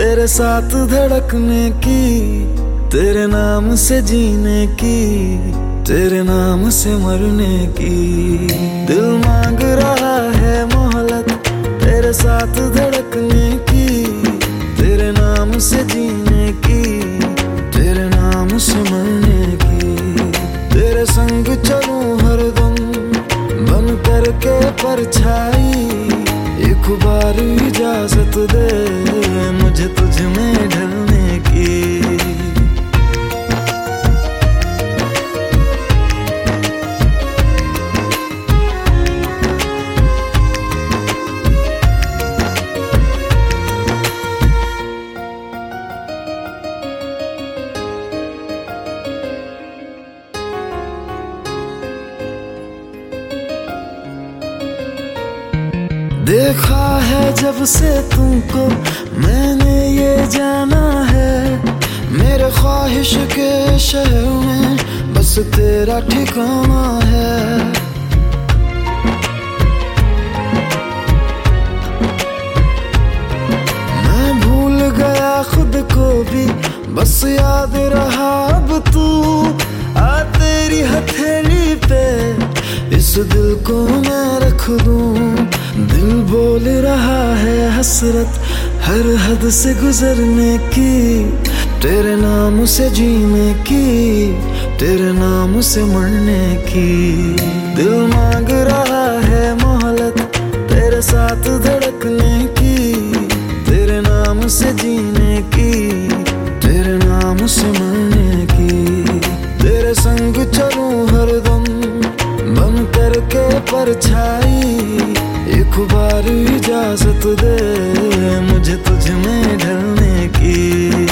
तेरे साथ धड़कने की, तेरे नाम से जीने की, तेरे नाम से मरने की। दिल मांग रहा है मोहलत तेरे साथ धड़कने की, तेरे नाम से जीने की, तेरे नाम से मरने की। तेरे संग चलूं हरदम बन करके परछाई, एक बार इजाजत दे मुझे तुझ में ढलने की। देखा है जब से तुमको मैंने ये जाना है, मेरे ख्वाहिश के शहर में बस तेरा ठिकाना है। मैं भूल गया खुद को भी, बस याद रहा अब तू। आ तेरी हथेली पे इस दिल को मैं रख दूं। दिल बोल रहा है हसरत हर हद से गुजरने की, तेरे नाम से जीने की, तेरे नाम से मरने की। दिल मांग रहा है मोहलत तेरे साथ धड़कने की, तेरे नाम से जीने की, तेरे नाम से मरने की। तेरे संग चलूं हरदम बन करके परछाई, एक बार इजाजत दे मुझे तुझ में ढलने की।